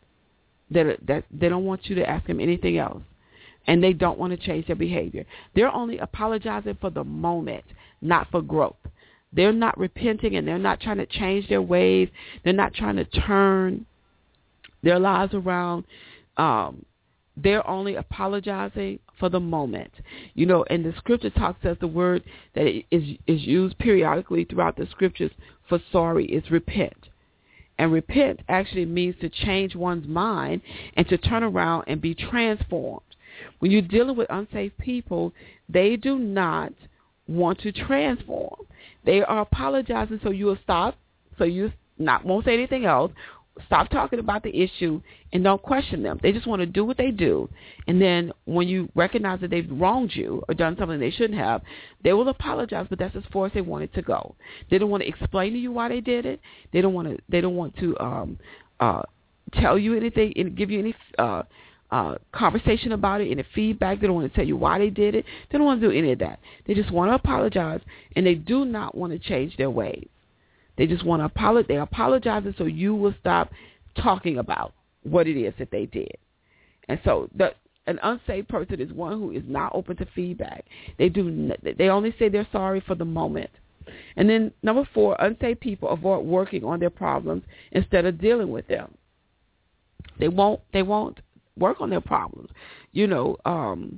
That that they don't want you to ask them anything else, and they don't want to change their behavior. They're only apologizing for the moment, not for growth. They're not repenting, and they're not trying to change their ways. They're not trying to turn their lives around. Um, they're only apologizing for the moment. You know, and the scripture talks as the word that is is used periodically throughout the scriptures for sorry is repent. And repent actually means to change one's mind and to turn around and be transformed. When you're dealing with unsafe people, they do not want to transform. They are apologizing so you will stop, so you not won't say anything else. Stop talking about the issue and don't question them. They just want to do what they do. And then when you recognize that they've wronged you or done something they shouldn't have, they will apologize, but that's as far as they want it to go. They don't want to explain to you why they did it. They don't want to, they don't want to um, uh, tell you anything and give you any uh, uh, conversation about it, any feedback. They don't want to tell you why they did it. They don't want to do any of that. They just want to apologize, and they do not want to change their ways. They just want to apologize. They're apologizing so you will stop talking about what it is that they did. And so the, an unsafe person is one who is not open to feedback. They do. They only say they're sorry for the moment. And then number four, unsafe people avoid working on their problems instead of dealing with them. They won't. They won't work on their problems. You know, um,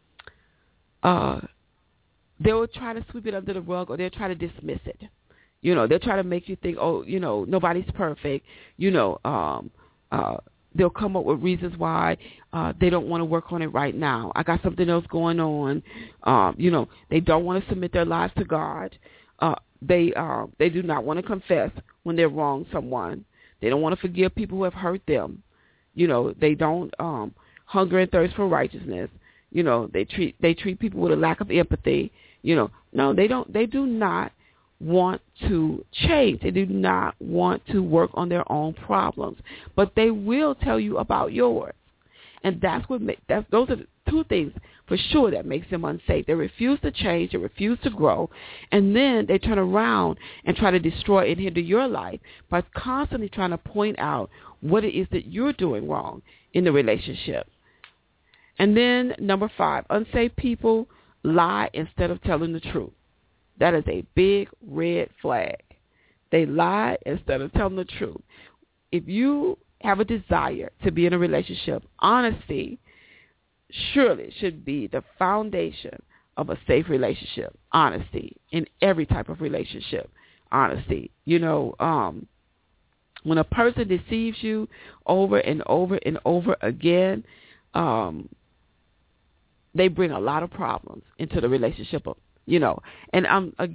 uh, they will try to sweep it under the rug, or they'll try to dismiss it. You know, they'll try to make you think, oh, you know, nobody's perfect. You know, um, uh, they'll come up with reasons why uh, they don't want to work on it right now. I got something else going on. Um, you know, they don't want to submit their lives to God. Uh, they uh, they do not want to confess when they're wrong someone. They don't want to forgive people who have hurt them. You know, they don't um, hunger and thirst for righteousness. You know, they treat they treat people with a lack of empathy. You know, no, they don't. They do not want to change. They do not want to work on their own problems, but they will tell you about yours. And that's what make, that's, those are the two things for sure that makes them unsafe. They refuse to change. They refuse to grow. And then they turn around and try to destroy and hinder your life by constantly trying to point out what it is that you're doing wrong in the relationship. And then number five, unsafe people lie instead of telling the truth. That is a big red flag. They lie instead of telling the truth. If you have a desire to be in a relationship, honesty surely should be the foundation of a safe relationship. Honesty in every type of relationship. Honesty. You know, um, when a person deceives you over and over and over again, um, they bring a lot of problems into the relationship. You know, and um, again,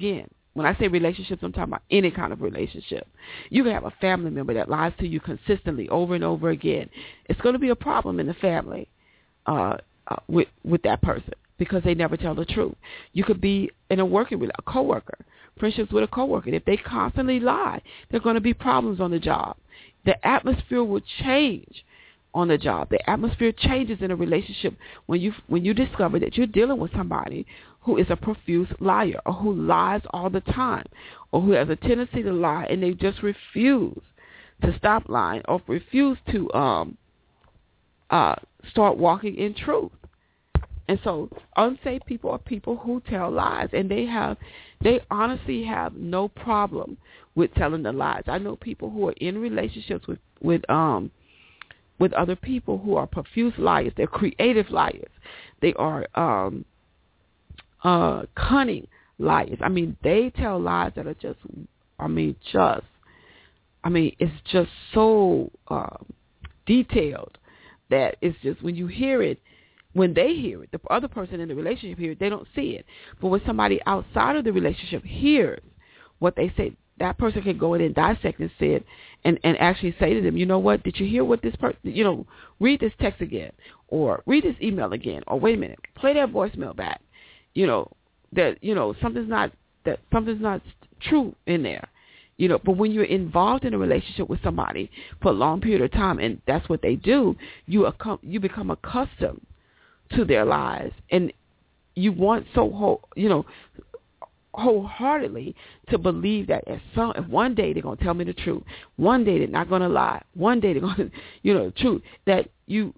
when I say relationships, I'm talking about any kind of relationship. You can have a family member that lies to you consistently over and over again. It's going to be a problem in the family uh, uh, with with that person because they never tell the truth. You could be in a working with a coworker, friendships with a coworker. If they constantly lie, there are going to be problems on the job. The atmosphere will change on the job. The atmosphere changes in a relationship when you when you discover that you're dealing with somebody who is a profuse liar or who lies all the time or who has a tendency to lie and they just refuse to stop lying or refuse to um, uh, start walking in truth. And so unsafe people are people who tell lies, and they have, they honestly have no problem with telling the lies. I know people who are in relationships with, with um, with other people who are profuse liars. They're creative liars. They are um, uh, cunning liars. I mean, they tell lies that are just, I mean, just, I mean, it's just so uh, detailed that it's just when you hear it, when they hear it, the other person in the relationship hears it, they don't see it. But when somebody outside of the relationship hears what they say, that person can go in and dissect and say it and, and actually say to them, you know what, did you hear what this person, you know, read this text again or read this email again or wait a minute, play that voicemail back. You know, that, you know, something's not, that something's not true in there. You know, but when you're involved in a relationship with somebody for a long period of time, and that's what they do, you accom- you become accustomed to their lies, and you want so whole, you know, wholeheartedly to believe that at some one day they're going to tell me the truth, one day they're not going to lie, one day they're going to, you know, the truth, that you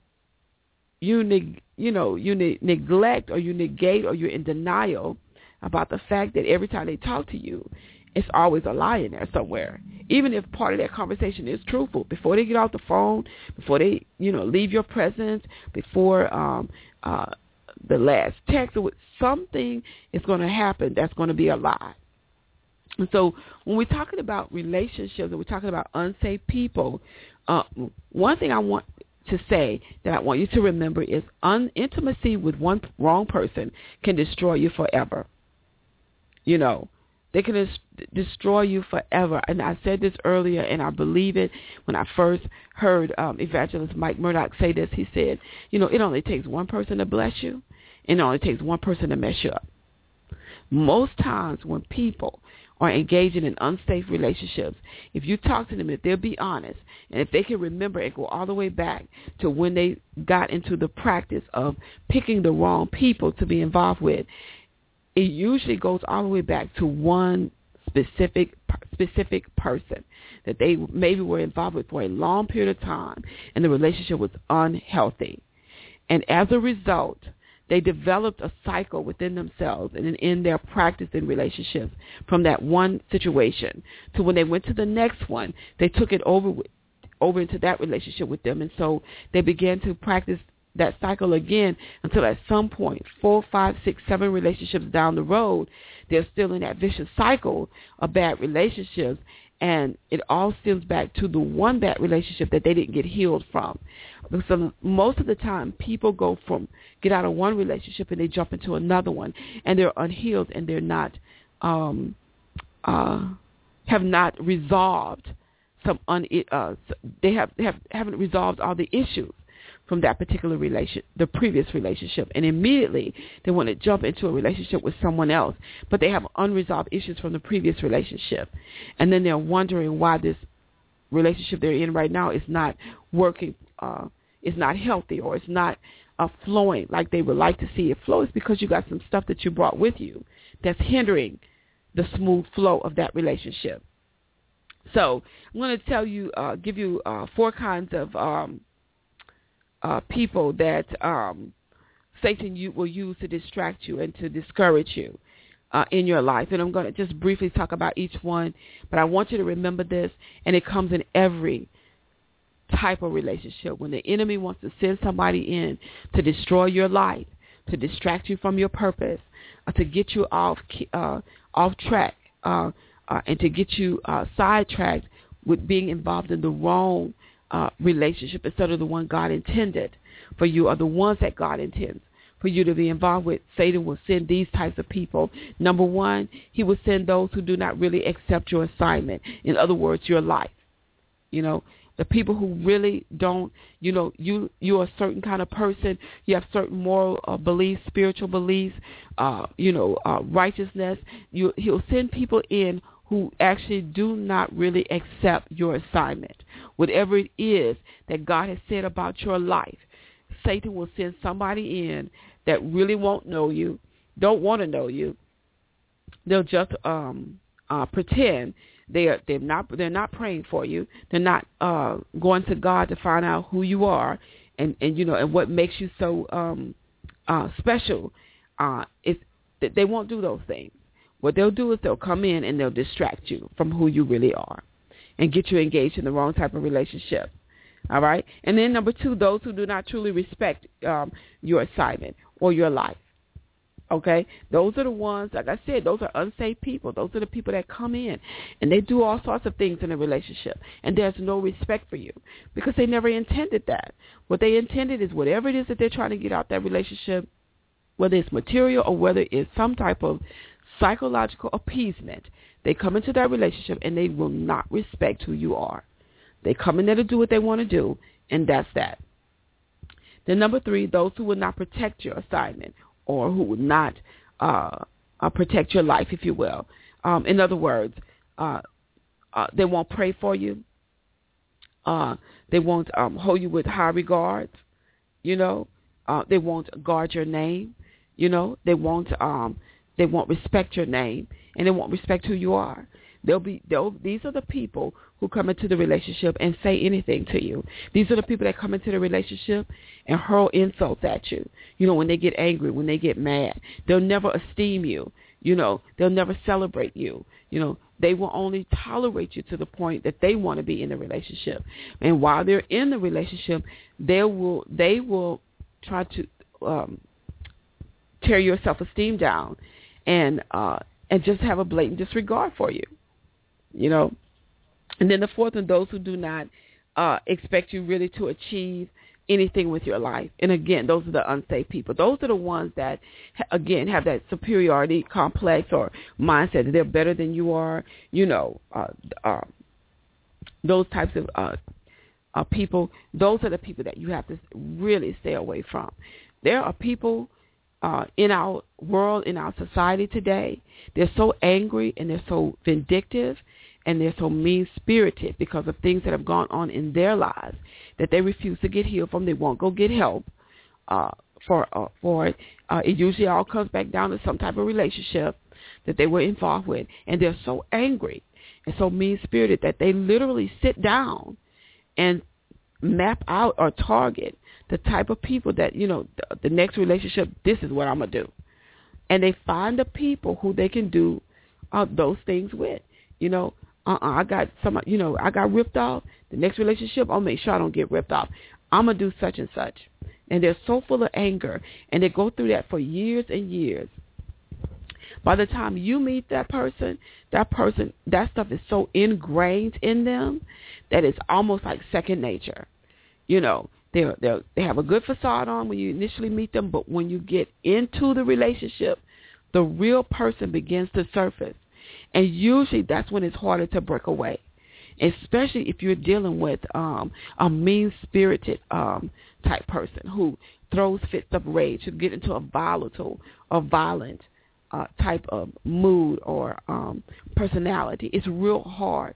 you neg- you know you ne- neglect or you negate or you're in denial about the fact that every time they talk to you, it's always a lie in there somewhere. Even if part of that conversation is truthful, before they get off the phone, before they, you know, leave your presence, before um, uh, the last text, something is going to happen that's going to be a lie. And so when we're talking about relationships and we're talking about unsafe people, uh, one thing I want to say that I want you to remember is un- intimacy with one wrong person can destroy you forever. You know, they can des- destroy you forever. And I said this earlier, and I believe it when I first heard um, Evangelist Mike Murdock say this. He said, you know, it only takes one person to bless you, and it only takes one person to mess you up. Most times when people are engaging in unsafe relationships, if you talk to them, if they'll be honest, and if they can remember and go all the way back to when they got into the practice of picking the wrong people to be involved with, it usually goes all the way back to one specific specific person that they maybe were involved with for a long period of time, and the relationship was unhealthy. And as a result, they developed a cycle within themselves and in their practice in relationships from that one situation to when they went to the next one, they took it over with, over into that relationship with them. And so they began to practice that cycle again until at some point, four, five, six, seven relationships down the road, they're still in that vicious cycle of bad relationships, and it all stems back to the one bad relationship that they didn't get healed from. So most of the time, people go from, get out of one relationship and they jump into another one, and they're unhealed, and they're not, um, uh, have not resolved some, un, uh, they have, have haven't resolved all the issues from that particular relation, the previous relationship, and immediately they want to jump into a relationship with someone else, but they have unresolved issues from the previous relationship, and then they're wondering why this relationship they're in right now is not working, uh, is not healthy, or it's not uh, flowing like they would like to see it flow. It's because you got some stuff that you brought with you that's hindering the smooth flow of that relationship. So I'm going to tell you, uh, give you uh, four kinds of um, Uh, people that um, Satan you, will use to distract you and to discourage you uh, in your life. And I'm going to just briefly talk about each one, but I want you to remember this, and it comes in every type of relationship. When the enemy wants to send somebody in to destroy your life, to distract you from your purpose, uh, to get you off uh, off track, uh, uh, and to get you uh, sidetracked with being involved in the wrong Uh, relationship instead of the one God intended for you, or the ones that God intends for you to be involved with. Satan will send these types of people. Number one, he will send those who do not really accept your assignment. In other words, your life. You know, the people who really don't, you know, you, you're a certain kind of person. You have certain moral uh, beliefs, spiritual beliefs, uh, you know, uh, righteousness. You, he'll send people in who actually do not really accept your assignment. Whatever it is that God has said about your life, Satan will send somebody in that really won't know you, don't want to know you. They'll just um, uh, pretend they are, they're not they're not praying for you. They're not uh, going to God to find out who you are and, and you know and what makes you so um, uh, special. Uh, it's that they won't do those things. What they'll do is they'll come in and they'll distract you from who you really are and get you engaged in the wrong type of relationship. All right? And then number two, those who do not truly respect um, your assignment or your life. Okay? Those are the ones, like I said, those are unsaved people. Those are the people that come in and they do all sorts of things in a relationship, and there's no respect for you because they never intended that. What they intended is whatever it is that they're trying to get out that relationship, whether it's material or whether it's some type of psychological appeasement, they come into that relationship and they will not respect who you are. They come in there to do what they want to do, and that's that. Then number three, those who will not protect your assignment or who will not uh, uh, protect your life, if you will. Um, in other words, uh, uh, they won't pray for you. Uh, they won't um, hold you with high regards. You know, uh, they won't guard your name. You know, they won't. Um, they won't respect your name, and they won't respect who you are. They'll be. They'll, these are the people who come into the relationship and say anything to you. These are the people that come into the relationship and hurl insults at you. You know, when they get angry, when they get mad, they'll never esteem you. You know, they'll never celebrate you. You know, they will only tolerate you to the point that they want to be in the relationship. And while they're in the relationship, they will they will try to um, tear your self-esteem down and uh, and just have a blatant disregard for you. You know, and then the fourth one, those who do not uh, expect you really to achieve anything with your life. And again, those are the unsaved people. Those are the ones that, again, have that superiority complex or mindset that they're better than you are. You know, uh, uh, those types of uh, uh, people, those are the people that you have to really stay away from. There are people uh, in our world, in our society today, they're so angry and they're so vindictive and they're so mean-spirited because of things that have gone on in their lives that they refuse to get healed from. They won't go get help uh, for uh, for it. Uh, it usually all comes back down to some type of relationship that they were involved with. And they're so angry and so mean-spirited that they literally sit down and map out or target the type of people that, you know, the, the next relationship, this is what I'm going to do. And they find the people who they can do uh, those things with. You know, uh-uh, I got some, you know, I got ripped off. The next relationship, I'll make sure I don't get ripped off. I'm going to do such and such. And they're so full of anger, and they go through that for years and years. By the time you meet that person, that person, that stuff is so ingrained in them that it's almost like second nature. You know, they they they have a good facade on when you initially meet them, but when you get into the relationship, the real person begins to surface. And usually that's when it's harder to break away, especially if you're dealing with um, a mean-spirited um, type person who throws fits of rage, who get into a volatile or violent uh, type of mood or um, personality. It's real hard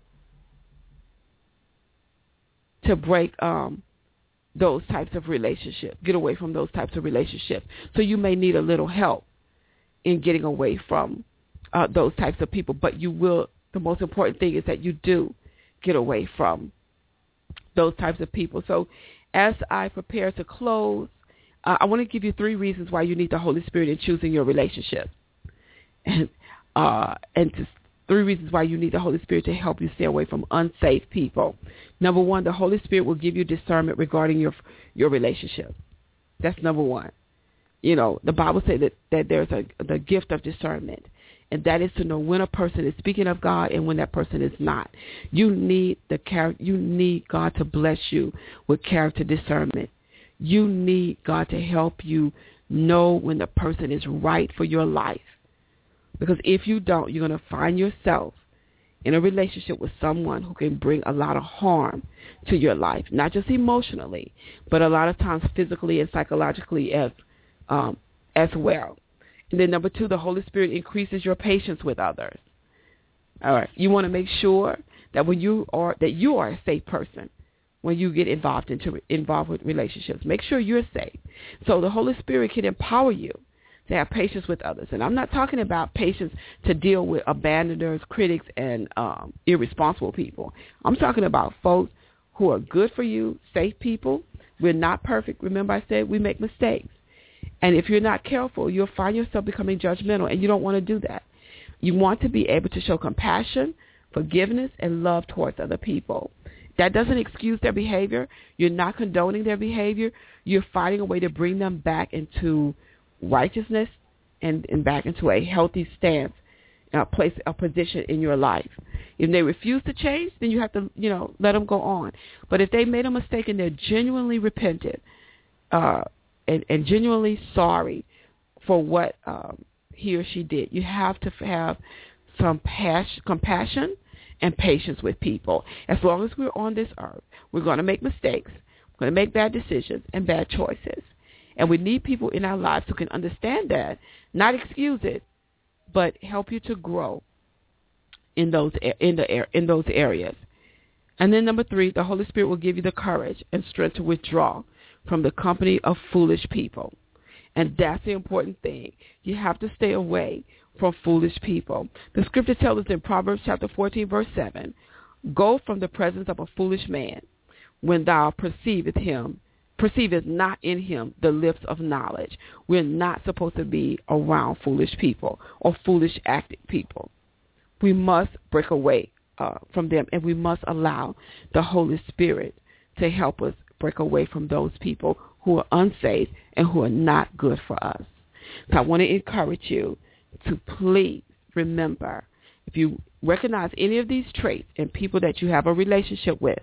to break um, those types of relationships, get away from those types of relationships. So you may need a little help in getting away from Uh, those types of people, but you will, the most important thing is that you do get away from those types of people. So as I prepare to close, uh, I want to give you three reasons why you need the Holy Spirit in choosing your relationship. And, uh, and to, three reasons why you need the Holy Spirit to help you stay away from unsafe people. Number one, the Holy Spirit will give you discernment regarding your your relationship. That's number one. You know, the Bible says that, that there's a the gift of discernment. And that is to know when a person is speaking of God and when that person is not. You need the char- You need God to bless you with character discernment. You need God to help you Know when the person is right for your life. Because if you don't, you're going to find yourself in a relationship with someone who can bring a lot of harm to your life, not just emotionally, but a lot of times physically and psychologically as um, as well. And then number two, the Holy Spirit increases your patience with others. All right, you want to make sure that when you are that you are a safe person when you get involved into involved with relationships. Make sure you're safe. So the Holy Spirit can empower you to have patience with others. And I'm not talking about patience to deal with abandoners, critics, and um, irresponsible people. I'm talking about folks who are good for you, safe people. We're not perfect. Remember I said we make mistakes. And if you're not careful, you'll find yourself becoming judgmental, and you don't want to do that. You want to be able to show compassion, forgiveness, and love towards other people. That doesn't excuse their behavior. You're not condoning their behavior. You're finding a way to bring them back into righteousness and, and back into a healthy stance, a place, a position in your life. If they refuse to change, then you have to, you know, let them go on. But if they made a mistake and they're genuinely repentant uh, and, and genuinely sorry for what um, he or she did, you have to have some pas- compassion and patience with people. As long as we're on this earth, we're going to make mistakes. We're going to make bad decisions and bad choices. And we need people in our lives who can understand that, not excuse it, but help you to grow in those in the in those areas. And then number three, the Holy Spirit will give you the courage and strength to withdraw from the company of foolish people. And that's the important thing. You have to stay away from foolish people. The scripture tells us in Proverbs chapter fourteen, verse seven, go from the presence of a foolish man when thou perceivest him, perceivest not in him the lips of knowledge. We're not supposed to be around foolish people or foolish acting people. We must break away uh, from them, and we must allow the Holy Spirit to help us break away from those people who are unsafe and who are not good for us. So I want to encourage you to please remember, if you recognize any of these traits in people that you have a relationship with,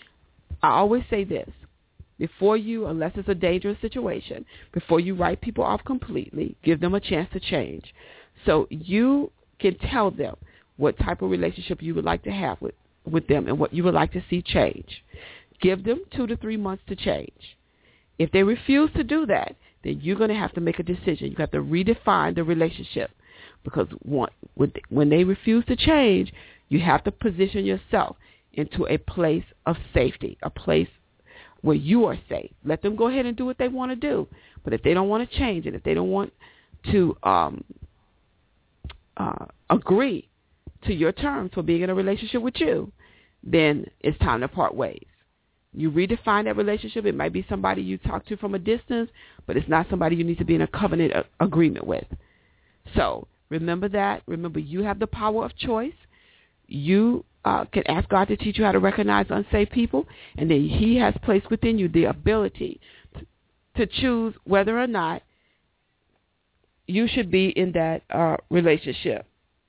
I always say this, before you, unless it's a dangerous situation, before you write people off completely, give them a chance to change. So you can tell them what type of relationship you would like to have with, with them and what you would like to see change. Give them two to three months to change. If they refuse to do that, then you're going to have to make a decision. You have to redefine the relationship, because when they refuse to change, you have to position yourself into a place of safety, a place where you are safe. Let them go ahead and do what they want to do. But if they don't want to change it, if they don't want to um, uh, agree to your terms for being in a relationship with you, then it's time to part ways. You redefine that relationship. It might be somebody you talk to from a distance, but it's not somebody you need to be in a covenant a- agreement with. So remember that. Remember, you have the power of choice. You uh, can ask God to teach you how to recognize unsafe people, and then he has placed within you the ability to, to choose whether or not you should be in that uh, relationship.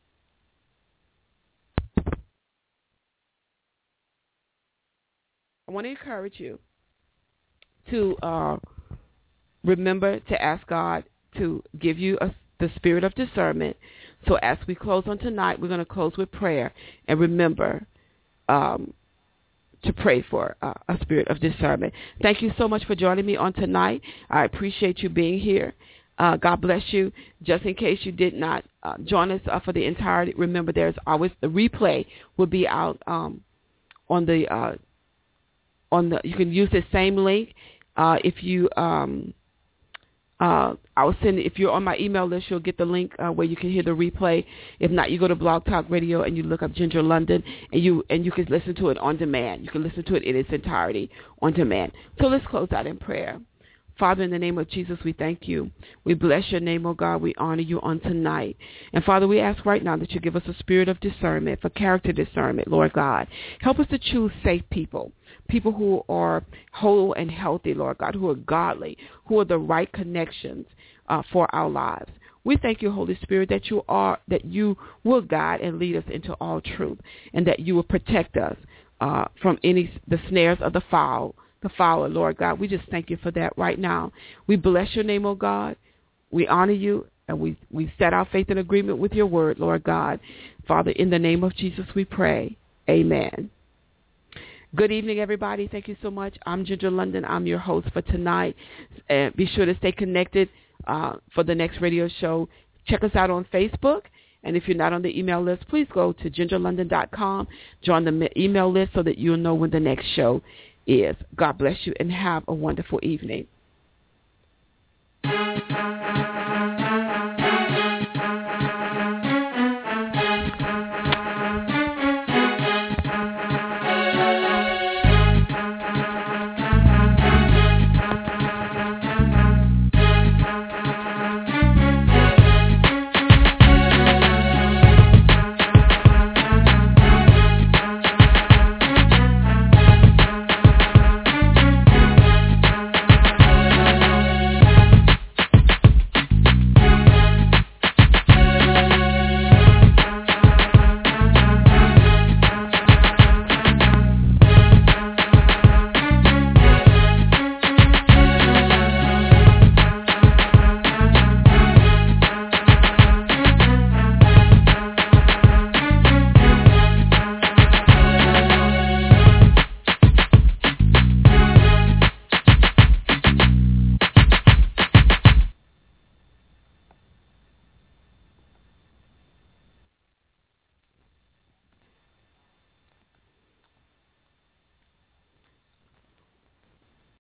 I want to encourage you to uh, remember to ask God to give you a, the spirit of discernment. So as we close on tonight, we're going to close with prayer. And remember um, to pray for uh, a spirit of discernment. Thank you so much for joining me on tonight. I appreciate you being here. Uh, God bless you. Just in case you did not uh, join us uh, for the entirety, remember there's always the replay will be out um, on the uh, on the. You can use the same link uh, if you. Um, uh, I'll send if you're on my email list, you'll get the link uh, where you can hear the replay. If not, you go to Blog Talk Radio and you look up Ginger London, and you and you can listen to it on demand. You can listen to it in its entirety on demand. So let's close out in prayer. Father, in the name of Jesus, we thank you. We bless your name, oh God. We honor you on tonight. And Father, we ask right now that you give us a spirit of discernment, for character discernment, Lord God. Help us to choose safe people, people who are whole and healthy, Lord God, who are godly, who are the right connections uh, for our lives. We thank you, Holy Spirit, that you are, that you will guide and lead us into all truth, and that you will protect us uh, from any the snares of the foul the fowler, Lord God. We just thank you for that right now. We bless your name, oh God. We honor you, and we, we set our faith in agreement with your word, Lord God. Father, in the name of Jesus we pray. Amen. Good evening, everybody. Thank you so much. I'm Ginger London. I'm your host for tonight. Uh, be sure to stay connected uh, for the next radio show. Check us out on Facebook. And if you're not on the email list, please go to ginger london dot com. Join the email list so that you'll know when the next show is. God bless you and have a wonderful evening.